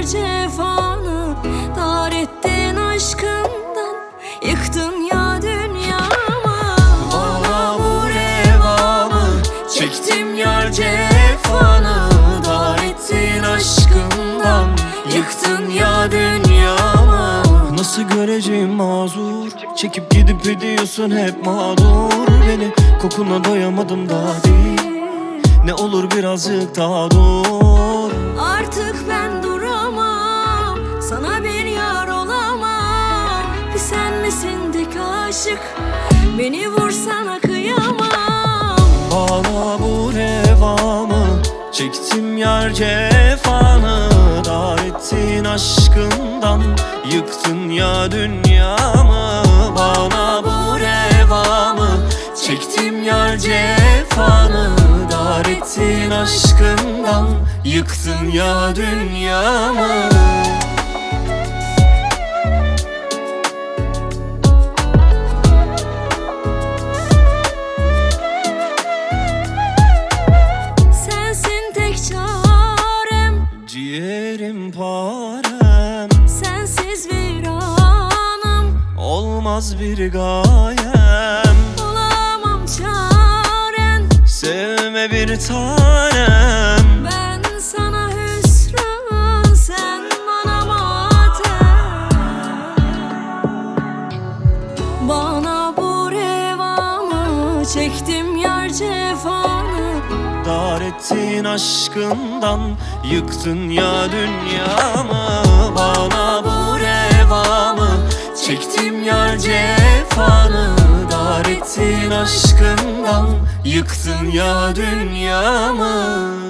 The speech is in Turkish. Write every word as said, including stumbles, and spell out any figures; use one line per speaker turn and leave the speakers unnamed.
cefanı, dar ettin aşkından, yıktın ya dünyamı.
Bana bu revamı, çektim yar cefanı, dar ettin aşkından, yıktın ya dünyamı. Nasıl göreceğim mazur, çekip gidip ediyorsun hep mağdur beni. Kokuna doyamadım daha değil, ne olur birazcık daha dur.
Artık ben duramam, sana bir yar olamam. Bir sen misin tek aşık, beni vursana kıyamam.
Bana bu revamı, çektim yar cefanı, dar ettin aşkından, yıktın ya dünyamı. Bana bu revamı, çektim yar cefanı, dar ettin aşkından, yıktın ya dünyamı.
Sensin tek çarem,
Ciğerim parem,
sensiz viranım,
olmaz bir gayem.
olamam çaren.
Sevme bir tanem,
Ben sana hüsran, sen bana matem. Bana bu revamı, çektim yar cefanı,
dar ettin aşkından, yıktın ya dünyamı. Bana bu revamı, çektim yar cefanı, dar ettin aşkından, yıktın ya dünyamı.